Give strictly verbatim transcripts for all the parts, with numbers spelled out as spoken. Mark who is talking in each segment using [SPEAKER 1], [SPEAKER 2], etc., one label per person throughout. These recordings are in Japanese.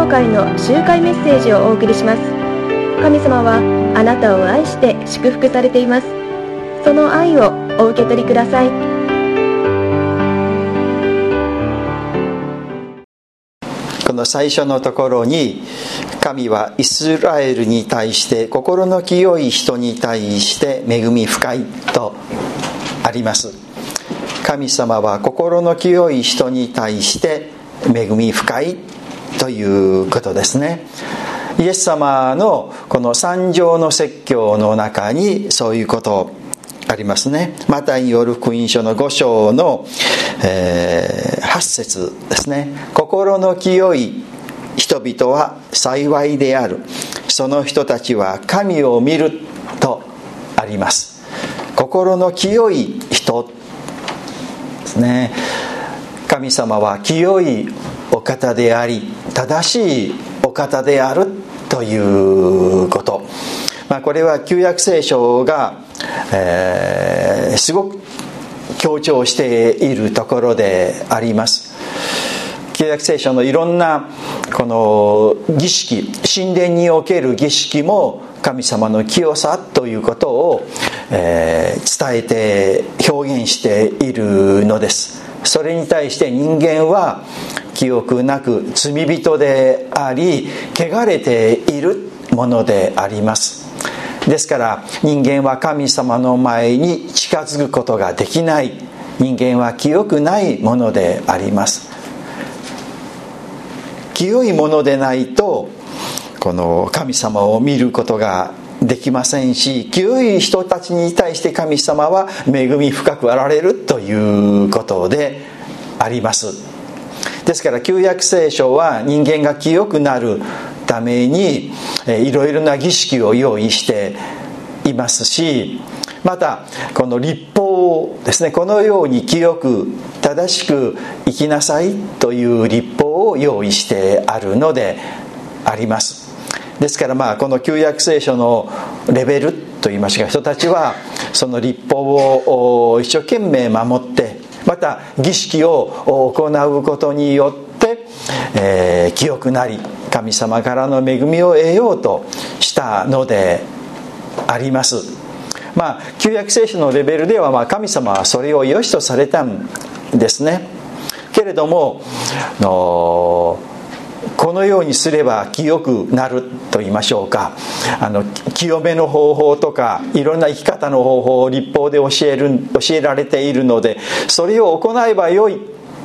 [SPEAKER 1] 教会の集会メッセージをお送りします。神様はあなたを愛して祝福されています。その愛をお受け取りください。
[SPEAKER 2] この最初のところに、神はイスラエルに対して心の清い人に対して恵み深いとあります。神様は心の清い人に対して恵み深いということですね。イエス様のこの三条の説教の中にそういうことありますね。マタイによる福音書のご章の、えー、はち節ですね。心の清い人々は幸いである。その人たちは神を見るとあります。心の清い人ですね。神様は清いお方であり、正しいお方であるということ、まあ、これは旧約聖書が、えー、すごく強調しているところであります。旧約聖書のいろんなこの儀式、神殿における儀式も神様の清さということを、えー、伝えて表現しているのです。それに対して人間は清くなく罪人であり、汚れているものであります。ですから人間は神様の前に近づくことができない。人間は清くないものであります。清いものでないとこの神様を見ることができませんし、清い人たちに対して神様は恵み深くあられるということであります。ですから旧約聖書は人間が清くなるためにいろいろな儀式を用意していますし、またこの律法ですね、このように清く正しく生きなさいという律法を用意してあるのであります。ですからまあこの旧約聖書のレベルといいますか、人たちはその律法を一生懸命守って、また儀式を行うことによって、えー、清くなり神様からの恵みを得ようとしたのであります。まあ旧約聖書のレベルでは、まあ神様はそれを良しとされたんですね。けれどものこのようにすれば清くなると言いましょうか、あの清めの方法とかいろんな生き方の方法を律法で教える教えられているので、それを行えばよい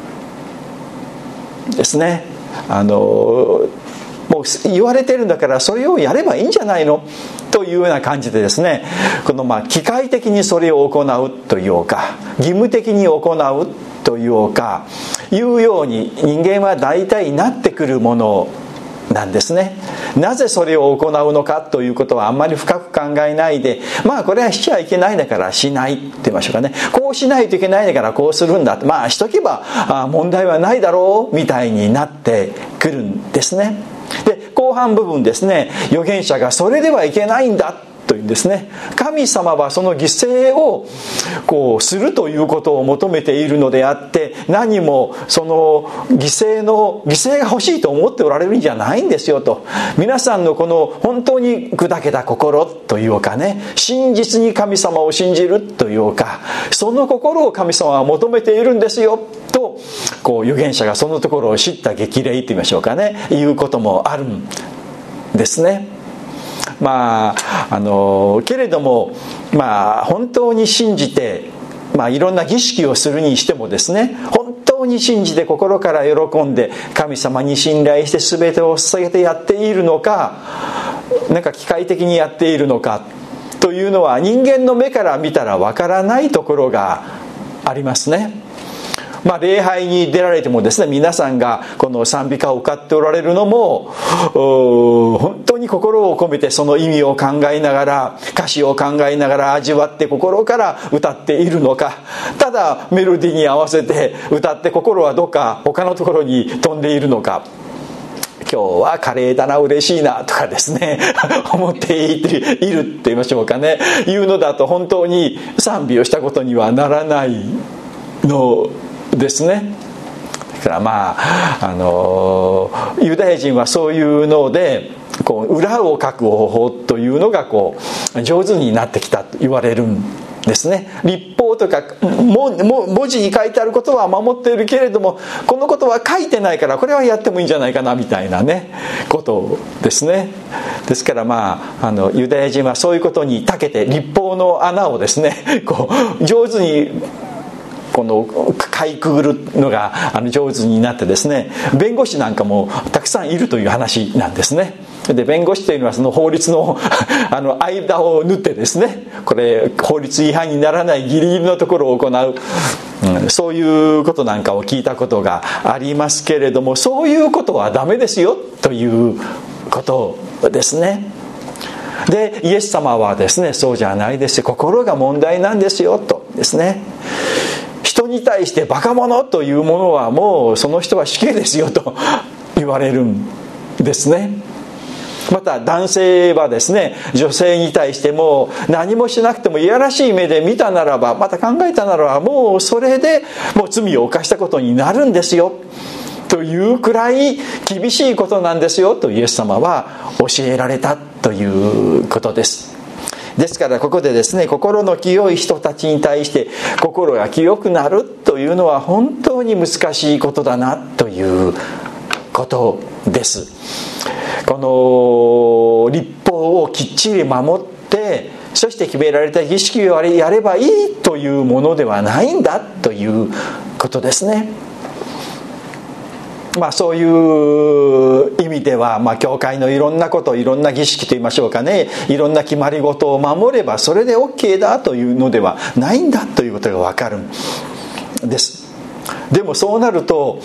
[SPEAKER 2] ですね。あのもう言われてるんだからそれをやればいいんじゃないのというような感じでですね、このまあ機械的にそれを行うというか、義務的に行うというかいうように人間は大体なってくるものなんですね。なぜそれを行うのかということはあんまり深く考えないで、まあこれはしちゃいけないんだからしないって言いましょうかね。こうしないといけないんだからこうするんだ、まあしとけばあ問題はないだろうみたいになってくるんですね。で後半部分ですね、預言者がそれではいけないんだというんですね。神様はその犠牲をこうするということを求めているのであって、何もその犠牲の犠牲が欲しいと思っておられるんじゃないんですよと。皆さんのこの本当に砕けた心というかね、真実に神様を信じるというか、その心を神様は求めているんですよと、こう預言者がそのところを知った激励と言いましょうかね、いうこともあるんですね。まああのけれども、まあ本当に信じて、まあいろんな儀式をするにしてもですね、本当に信じて心から喜んで神様に信頼して全てを捧げてやっているのか、なんか機械的にやっているのかというのは人間の目から見たらわからないところがありますね。まあ、礼拝に出られてもですね、皆さんがこの賛美歌を歌っておられるのも本当に心を込めてその意味を考えながら、歌詞を考えながら味わって心から歌っているのか、ただメロディーに合わせて歌って心はどっか他のところに飛んでいるのか、今日はカレーだな、嬉しいなとかですね思っているって言いましょうかね、いうのだと本当に賛美をしたことにはならないのですね。 だからまああのユダヤ人はそういうのでこう裏を書く方法というのがこう上手になってきたと言われるんですね。律法とかもも文字に書いてあることは守っているけれども、このことは書いてないからこれはやってもいいんじゃないかなみたいなねことですね。ですからまああのユダヤ人はそういうことに長けて律法の穴をですねこう上手にこのかいくぐるのがあの上手になってですね、弁護士なんかもたくさんいるという話なんですね。で弁護士というのはその法律のあの間を縫ってですね、これ法律違反にならないギリギリのところを行う、うん、そういうことなんかを聞いたことがありますけれども、そういうことはダメですよということですね。でイエス様はですね、そうじゃないですよ、心が問題なんですよとですね、人に対してバカ者というものはもうその人は死刑ですよと言われるんですね。また男性はですね、女性に対しても何もしなくてもいやらしい目で見たならば、また考えたならば、もうそれでもう罪を犯したことになるんですよというくらい厳しいことなんですよとイエス様は教えられたということです。ですからここでですね、心の清い人たちに対して心が清くなるというのは本当に難しいことだなということです。この律法をきっちり守って、そして決められた儀式をやればいいというものではないんだということですね。まあそういう意味では、まあ教会のいろんなこと、いろんな儀式と言いましょうかね、いろんな決まり事を守ればそれで OK だというのではないんだということがわかるんです。でもそうなると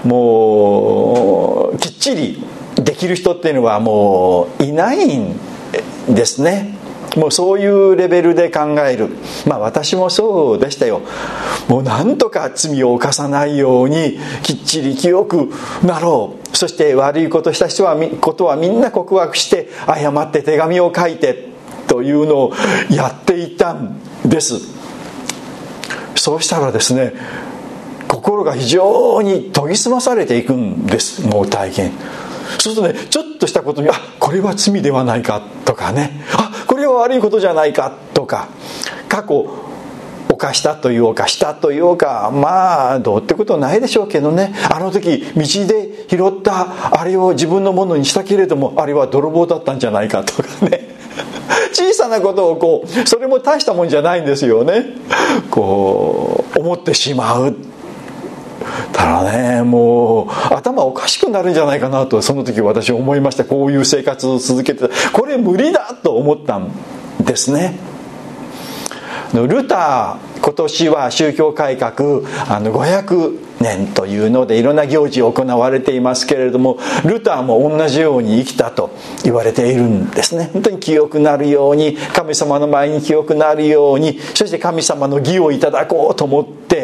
[SPEAKER 2] もうきっちりできる人っていうのはもういないんですね。もうそういうレベルで考える。まあ私もそうでしたよ。もうなんとか罪を犯さないようにきっちり清くなろう。そして悪いことした人はことはみんな告白して謝って手紙を書いてというのをやっていたんです。そうしたらですね、心が非常に研ぎ澄まされていくんです。もう体験。そうするとね、ちょっとしたことに、あ、これは罪ではないかとかね、あ、これは悪いことじゃないかとか、過去犯したというかしたというか、まあどうってことないでしょうけどね、あの時道で拾ったあれを自分のものにしたけれども、あれは泥棒だったんじゃないかとかね、小さなことをこう、それも大したもんじゃないんですよね、こう思ってしまう。ただね、もう頭おかしくなるんじゃないかなとその時私思いました。こういう生活を続けてこれ無理だと思ったんですね。ルター、今年は宗教改革あのごひゃくねんというのでいろんな行事行われていますけれども、ルターも同じように生きたと言われているんですね。本当に清くなるように、神様の前に清くなるように、そして神様の義をいただこうと思って、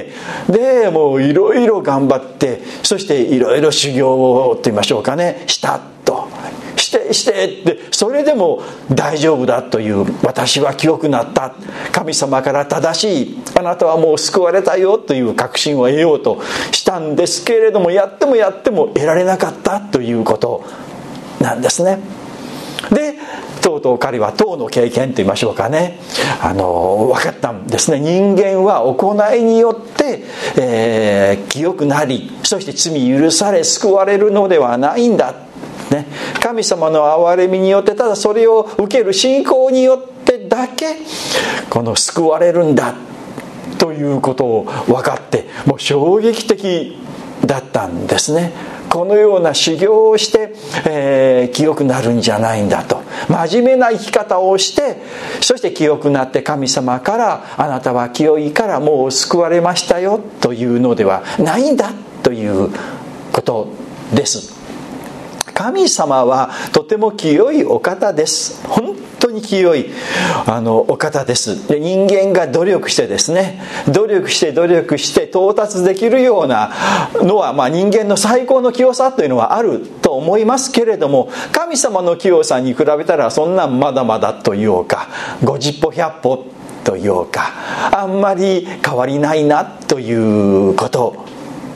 [SPEAKER 2] でもういろいろ頑張って、そしていろいろ修行をと言いましょうかね、したとしてしてってそれでも大丈夫だという、私は清くなった、神様から正しい、あなたはもう救われたよという確信を得ようとしたんですけれども、やってもやっても得られなかったということなんですね。でとうとう彼は党の経験と言いましょうかね、あの分かったんですね。人間は行いによって、えー、清くなり、そして罪許され救われるのではないんだね、神様の憐れみによって、ただそれを受ける信仰によってだけこの救われるんだということを分かって、もう衝撃的だったんですね。このような修行をして、えー、清くなるんじゃないんだと、真面目な生き方をして、そして清くなって神様からあなたは清いからもう救われましたよというのではないんだということです。神様はとても清いお方です。本当に清いあのお方です。で、人間が努力してですね、努力して努力して到達できるようなのは、まあ、人間の最高の清さというのはあると思いますけれども、神様の清さに比べたらそんなんまだまだというか、ごじゅっぽひゃっぽというか、あんまり変わりないなということだ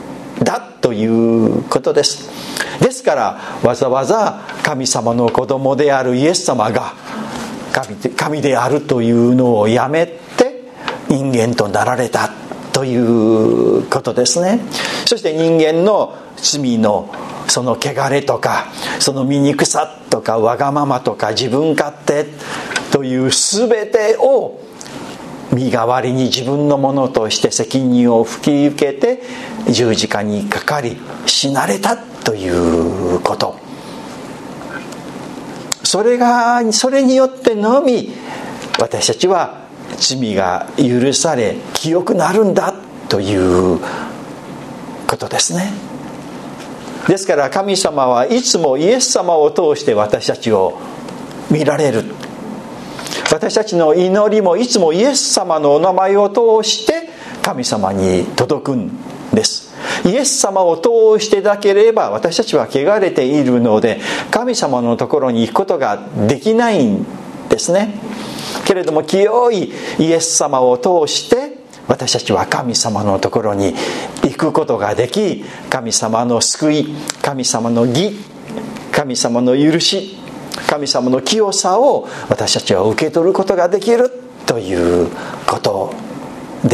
[SPEAKER 2] だということです。ですからわざわざ神様の子供であるイエス様が 神, で神であるというのをやめて人間となられたということですね。そして人間の罪のその汚れとか、その醜さとか、わがままとか、自分勝手という全てを身代わりに自分のものとして責任を引き受けて十字架にかかり死なれたということ、それがそれによってのみ私たちは罪が許され清くなるんだということですね。ですから神様はいつもイエス様を通して私たちを見られる。私たちの祈りもいつもイエス様のお名前を通して神様に届くんです。イエス様を通してなければ私たちは汚れているので神様のところに行くことができないんですね。けれども清いイエス様を通して私たちは神様のところに行くことができ、神様の救い、神様の義、神様の許し、神様の清さを私たちは受け取ることができるということです。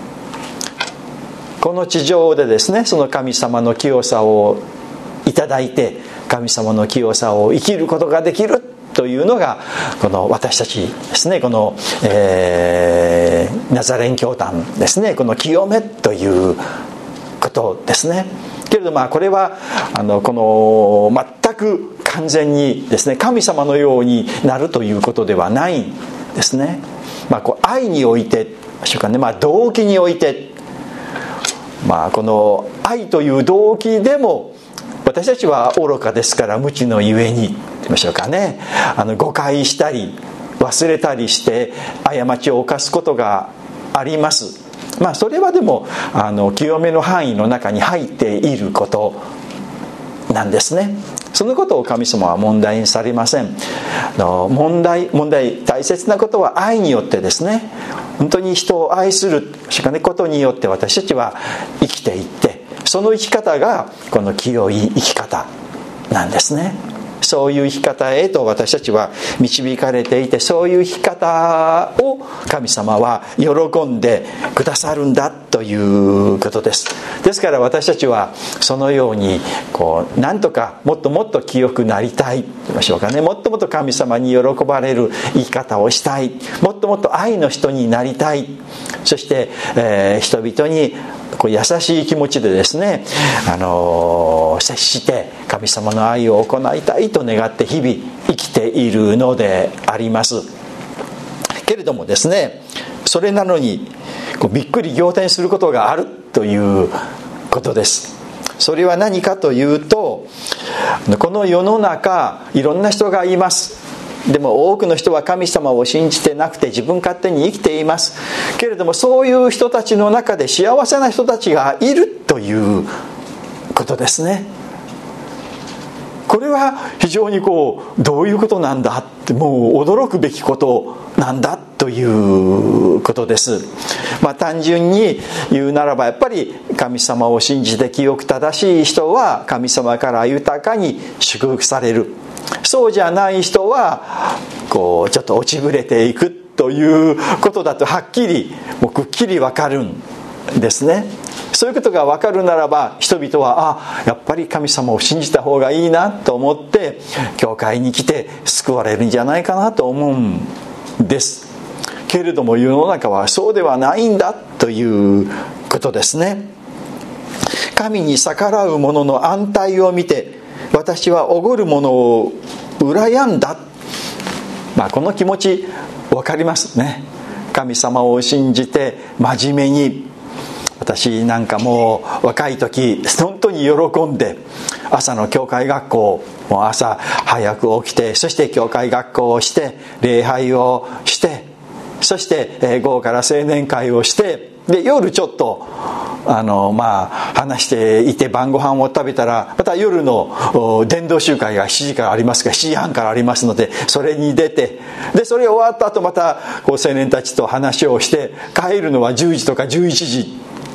[SPEAKER 2] この地上でですね、その神様の清さをいただいて神様の清さを生きることができるというのがこの私たちですね。この、えー、ナザレン教団ですね、この清めということですね。けれどまあこれはあのこの全く完全にですね神様のようになるということではないんですね。まあ、こう愛においてでしょうかね、まあ、動機において、まあ、この愛という動機でも私たちは愚かですから無知のゆえに言いましょうかね、あの誤解したり忘れたりして過ちを犯すことがあります。まあそれはでもあの清めの範囲の中に入っていることなんですね。そのことを神様は問題にされません。の問題問題大切なことは愛によってですね、本当に人を愛することによって私たちは生きていって、その生き方がこの清い生き方なんですね。そういう生き方へと私たちは導かれていて、そういう生き方を神様は喜んでくださるんだということです。ですから私たちはそのようにこうなんとかもっともっと清くなりたいと言いましょうかね、もっともっと神様に喜ばれる生き方をしたい、もっともっと愛の人になりたい、そして、えー、人々にこう優しい気持ちでですね、あのー、接して神様の愛を行いたいと願って日々生きているのでありますけれどもですね、それなのにこうびっくり仰天することがあるということです。それは何かというと、この世の中いろんな人がいます。でも多くの人は神様を信じてなくて自分勝手に生きていますけれども、そういう人たちの中で幸せな人たちがいるということですね。これは非常にこうどういうことなんだって、もう驚くべきことなんだということです。まあ単純に言うならば、やっぱり神様を信じて清く正しい人は神様から豊かに祝福される。そうじゃない人はこうちょっと落ちぶれていくということだとはっきりもうくっきり分かるんですね。そういうことが分かるならば、人々はあやっぱり神様を信じた方がいいなと思って教会に来て救われるんじゃないかなと思うんですけれども、世の中はそうではないんだということですね。神に逆らう者の安泰を見て私はおごる者を羨んだ、まあ、この気持ち分かりますね。神様を信じて真面目に、私なんかもう若い時本当に喜んで朝の教会学校、もう朝早く起きて、そして教会学校をして礼拝をして、そして午後から青年会をして、で夜ちょっとあのまあ話していて晩ご飯を食べたら、また夜の伝道集会がしちじからありますがしちじはんからありますので、それに出て、でそれ終わった後またこう青年たちと話をして帰るのはじゅうじとかじゅういちじ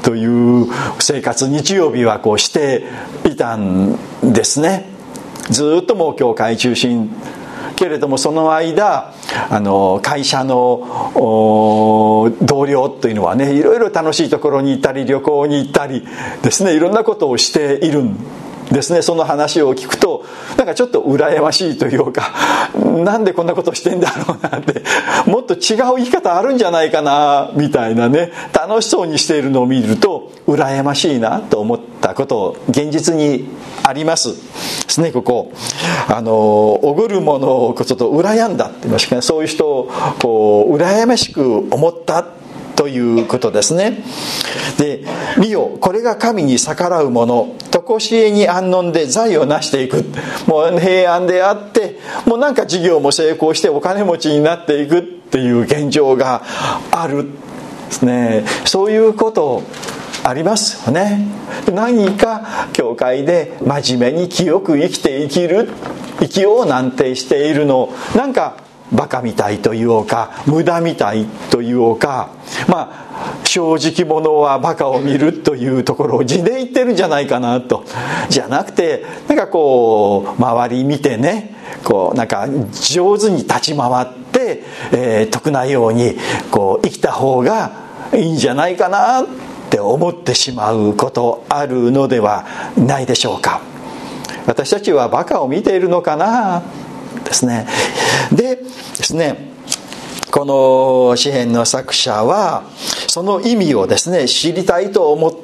[SPEAKER 2] という生活、日曜日はこうしていたんですね。ずっともう教会中心けれども、その間あの会社の同僚というのはね、いろいろ楽しいところに行ったり旅行に行ったりですね、いろんなことをしているんですね。その話を聞くとなんかちょっと羨ましいというか、なんでこんなことしてんだろうなんて、もっと違う生き方あるんじゃないかなみたいなね、楽しそうにしているのを見ると羨ましいなと思ったこと現実にありますですね。ここあのおごるものをちょっと羨んだって言いますかね、そういう人をこう羨ましく思ったということですね。で、見よ、これが神に逆らうもの、常しえに安穏で財を成していく、もう平安であって、もうなんか事業も成功してお金持ちになっていくっていう現状があるですね。そういうことありますよね。何か教会で真面目に清く生きて生きる生きようなんてしているの、なんかバカみたいというか無駄みたいというか、まあ正直者はバカを見るというところを字で言ってるんじゃないかなと。じゃなくて、なんかこう周り見てね、こうなんか上手に立ち回って、えー、得なようにこう生きた方がいいんじゃないかなって思ってしまうことあるのではないでしょうか。私たちはバカを見ているのかなですね。でですね、この詩編の作者はその意味をですね知りたいと思って、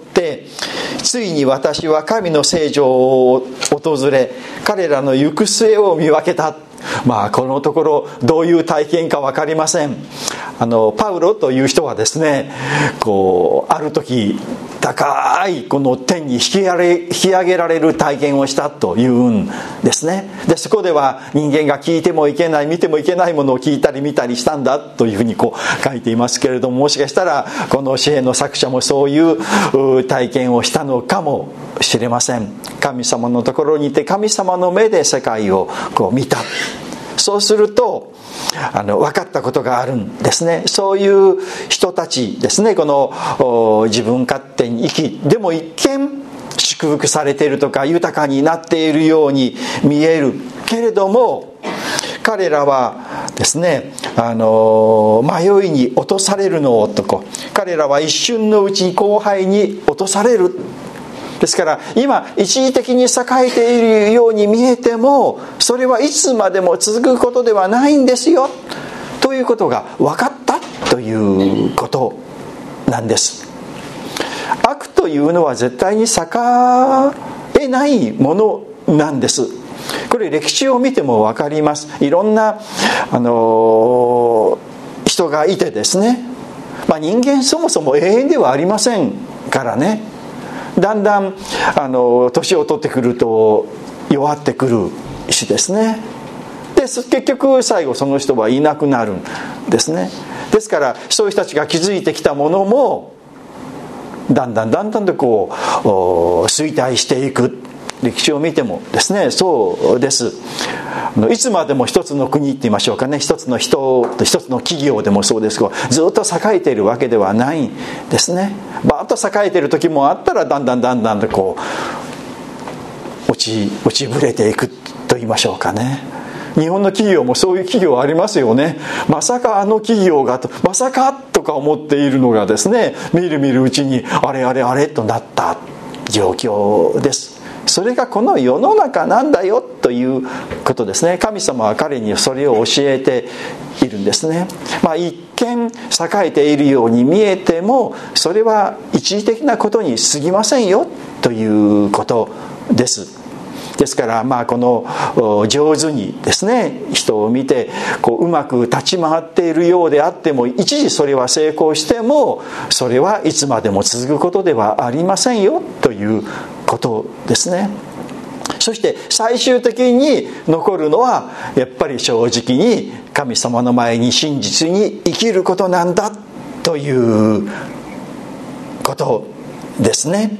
[SPEAKER 2] ついに私は神の聖所を訪れ、彼らの行く末を見分けた。まあこのところどういう体験か分かりません。あのパウロという人はですね、こうある時高いこの天に引き上げ、引き上げられる体験をしたというんですね。でそこでは人間が聞いてもいけない、見てもいけないものを聞いたり見たりしたんだというふうにこう書いていますけれども、もしかしたらこの詩編の作者もそういう体験をしたのかもしれません。神様のところにいて神様の目で世界をこう見た。そうするとあの分かったことがあるんですね。そういう人たちですね、この自分勝手に生き、でも一見祝福されているとか豊かになっているように見えるけれども、彼らはですね、あの迷いに落とされるの男、彼らは一瞬のうちに荒廃に落とされる。ですから今一時的に栄えているように見えても、それはいつまでも続くことではないんですよということが分かったということなんです。悪というのは絶対に栄えないものなんです。これ歴史を見ても分かります。いろんな、あのー、人がいてですね、まあ、人間そもそも永遠ではありませんからね、だんだんあの年を取ってくると弱ってくるしですね。で結局最後その人はいなくなるんですね。ですからそういう人たちが築いてきたものもだんだんだんだんとこう衰退していく。歴史を見てもですねそうです。いつまでも一つの国って言いましょうかね、一つの人と一つの企業でもそうですが、ずっと栄えているわけではないんですね。バーッと栄えている時もあったら、だんだんだんだんとこう落ち落ちぶれていくと言いましょうかね。日本の企業もそういう企業ありますよね。まさかあの企業がとまさかとか思っているのがですね、みるみるうちにあれあれあれとなった状況です。それがこの世の中なんだよということですね。神様は彼にそれを教えているんですね。まあ一見栄えているように見えても、それは一時的なことに過ぎませんよということです。ですからまあこの上手にですね人を見てこううまく立ち回っているようであっても、一時それは成功してもそれはいつまでも続くことではありませんよということですね。そして最終的に残るのはやっぱり正直に神様の前に真実に生きることなんだということですね。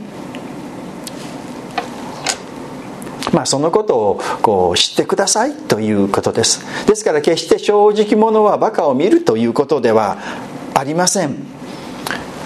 [SPEAKER 2] まあ、そのことをこう知ってくださいということです。ですから決して正直者はバカを見るということではありません。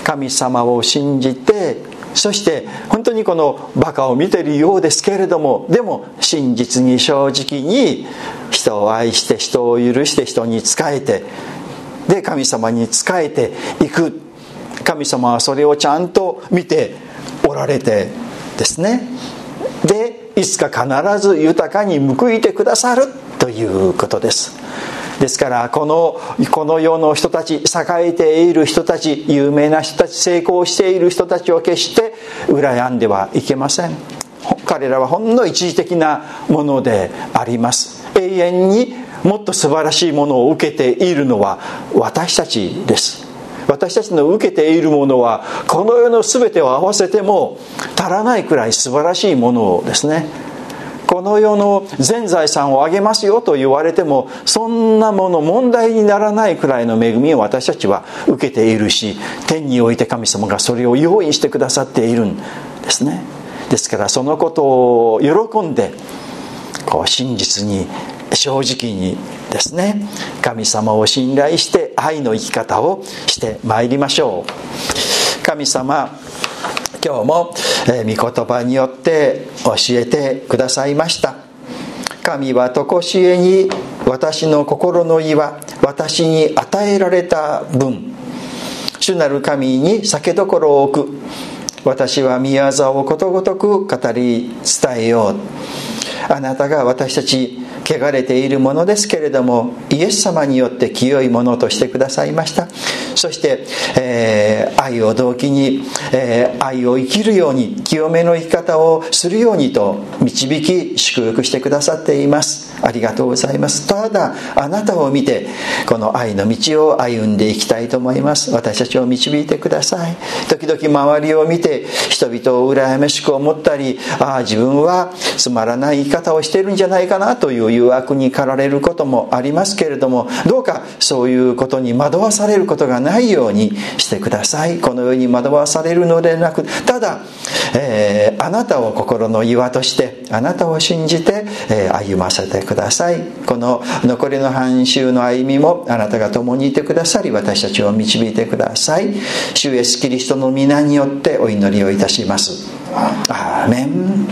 [SPEAKER 2] 神様を信じて、そして本当にこのバカを見ているようですけれども、でも真実に正直に人を愛して人を許して人に仕えて、で神様に仕えていく。神様はそれをちゃんと見ておられてですね、でいつか必ず豊かに報いてくださるということです。ですからこのこの世の人たち、栄えている人たち、有名な人たち、成功している人たちを決して羨んではいけません。彼らはほんの一時的なものであります。永遠にもっと素晴らしいものを受けているのは私たちです。私たちの受けているものはこの世の全てを合わせても足らないくらい素晴らしいものですね。この世の全財産をあげますよと言われても、そんなもの問題にならないくらいの恵みを私たちは受けているし、天において神様がそれを用意してくださっているんですね。ですからそのことを喜んで、こう真実に正直にですね、神様を信頼して愛の生き方をしてまいりましょう。神様、今日も御言葉によって教えてくださいました。神は常しえに私の心の岩、私に与えられた分、主なる神に酒どころを置く。私は宮業をことごとく語り伝えよう。あなたが私たち汚れているものですけれども、イエス様によって清いものとしてくださいました。そして、えー、愛を動機に、えー、愛を生きるように、清めの生き方をするようにと導き祝福してくださっています。ありがとうございます。ただあなたを見てこの愛の道を歩んでいきたいと思います。私たちを導いてください。時々周りを見て人々を羨ましく思ったり、ああ自分はつまらない生き方をしているんじゃないかなという誘惑に駆られることもありますけれども、どうかそういうことに惑わされることがないようにしてください。このように惑わされるのでなく、ただ、えー、あなたを心の岩としてあなたを信じて、えー、歩ませてください。この残りの半周の歩みもあなたが共にいてくださり、私たちを導いてください。主イエスキリストの皆によってお祈りをいたします。アーメン。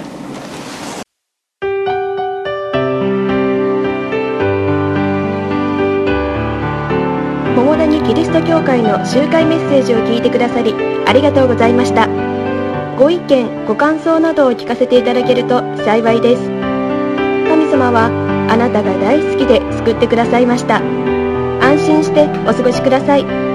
[SPEAKER 1] 桃谷キリスト教会の集会メッセージを聞いてくださりありがとうございました。ご意見ご感想などを聞かせていただけると幸いです。神様はあなたが大好きで救ってくださいました。安心してお過ごしください。